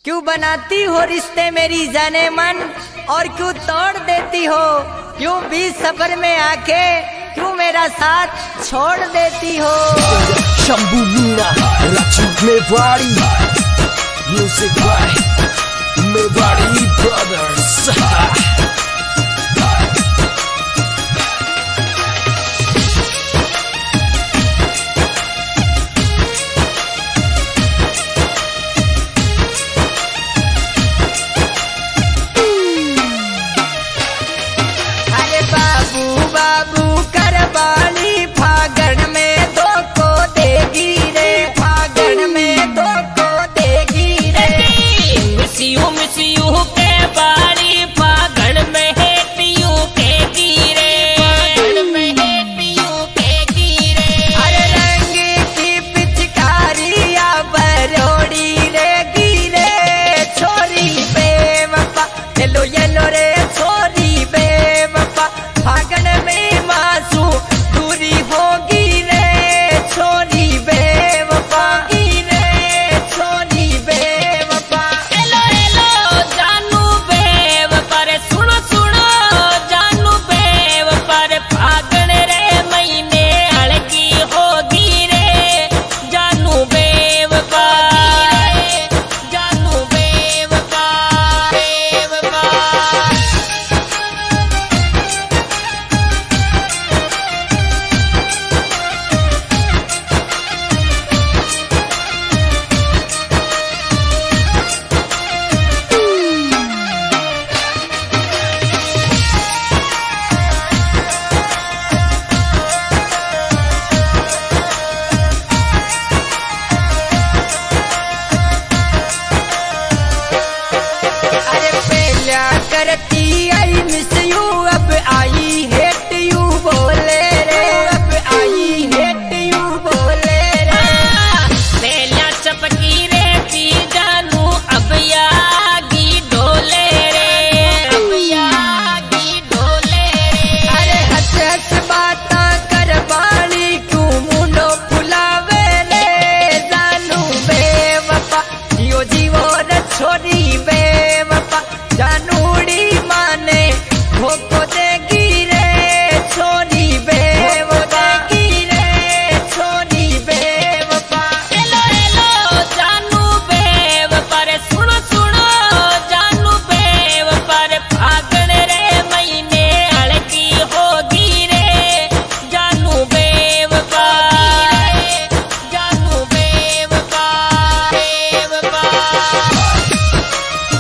क्यों बनाती हो रिश्ते मेरी जाने मन और क्यों तोड़ देती हो, क्यों बीच सफर में आके क्यों मेरा साथ छोड़ देती हो। Shambhu Meena Raju Mewari music by Mewari brothers. बाबू करबाली फागण में दो को देगी रे, फागण में दो को देगी रे। मिसियू के बाली फागण में हेटियू के गिरे, फागण में हेटियू के गिरे। अरे रंग की पिचकारिया बरोड़ी रे गिरे, छोरी बेवफा येलो येलो रे छोरी बेवफा। फागण में मासू दूरी होगी रे, छोरी बेवफा रे, छोरी बेवफा। हेलो हेलो जानू बेवफा रे, सुनो सुनो जानू बेवफा रे। फागण रे महीने हड़की होगी रे, जानू बेवफा, जानू बेवफा, बेवफा। अरे पहला करती आई मिस यू, अब आई हेट यू बोले रे, अब आई हेट यू बोले रे। पहला चपकी रे पी जानू, अब यागी डोले रे, अब यागी डोले रे। अरे हंस हंस बाता कर बाणी क्यों मुंडो फुलावे रे, जानू बेवफा जियो जीवो रे छोरी बेवफा। जानूड़ी माने धोखो देगी रे, छोरी बेवफा रे, छोरी बेवफा। हेलो हेलो जानू बेवफा रे, सुनो सुनो जानू बेवफा रे। फागण रे महीने हड़की होगी रे, जानू बेवफा, जानू बेवफा, बेवफा।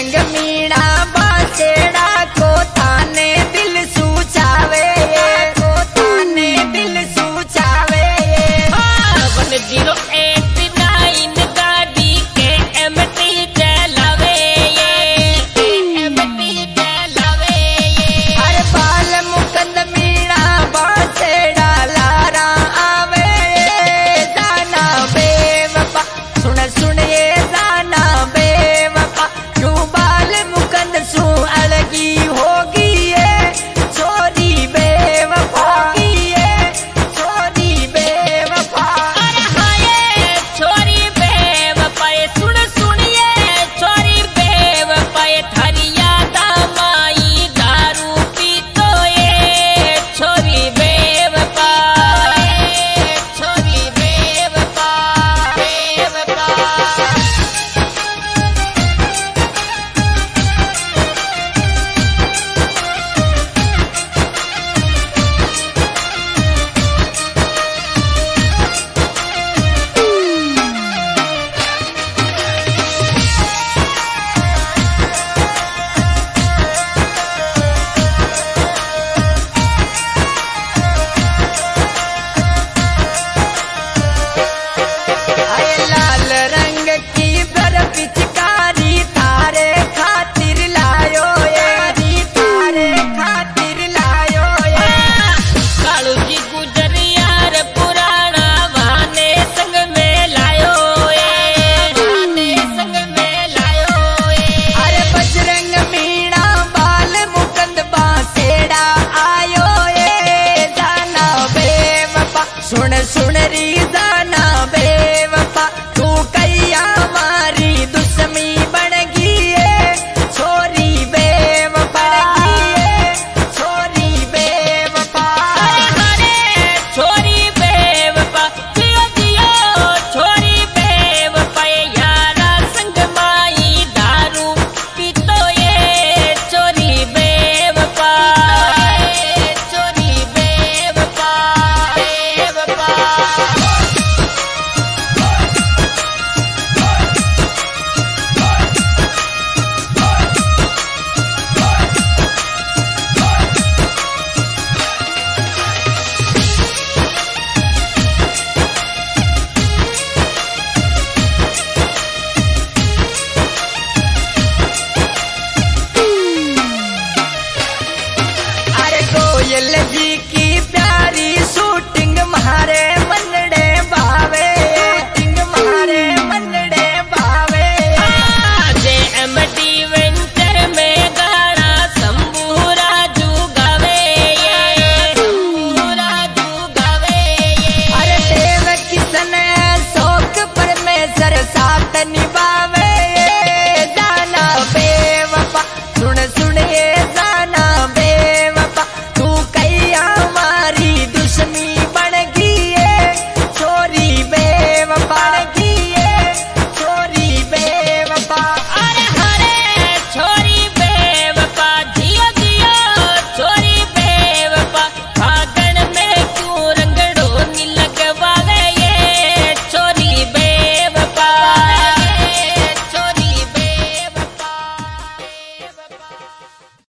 संग मीणा